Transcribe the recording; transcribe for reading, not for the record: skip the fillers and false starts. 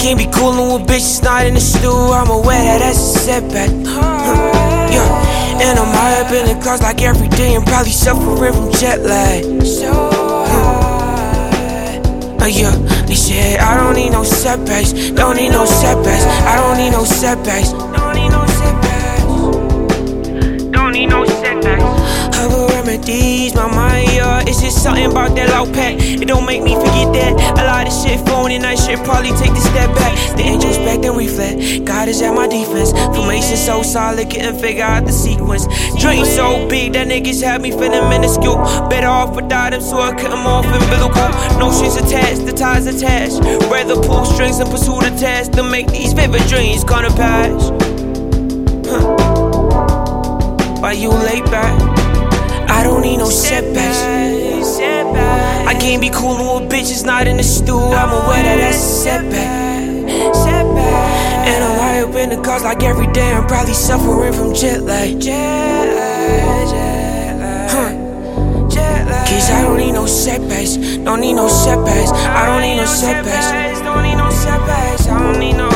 can't be coolin' with bitches not in the stew. I'm aware that that's a setback. Yeah, and I'm high up in the clouds like every day and probably suffering from jet lag. Yeah, they said I don't need no setbacks, don't need no setbacks. I don't need no setbacks, don't need no setbacks, don't need no setbacks. Herbal remedies, my mind, yeah, it's just something about that low pack. It don't make me forget that a lot of shit phony and I should probably take the step back. The introspect and reflect, God is at my defense. Formation so solid, couldn't figure out the sequence. Dream so big that niggas had me feeling minuscule. Better off without them, so I cut them off umbilical. No strings attached, the ties attached. Rather pull strings and pursue the task to make these vivid dreams come to pass. Why you lay back? I don't need no setbacks. I can't be coolin' with bitches not in the stew. I'm aware that that's a setback. And I'm high up in the clouds like every day. I'm probably suffering from jet lag. Cause I don't need no setbacks. Don't need no setbacks. I don't need no setbacks. Don't need no setbacks. I don't need no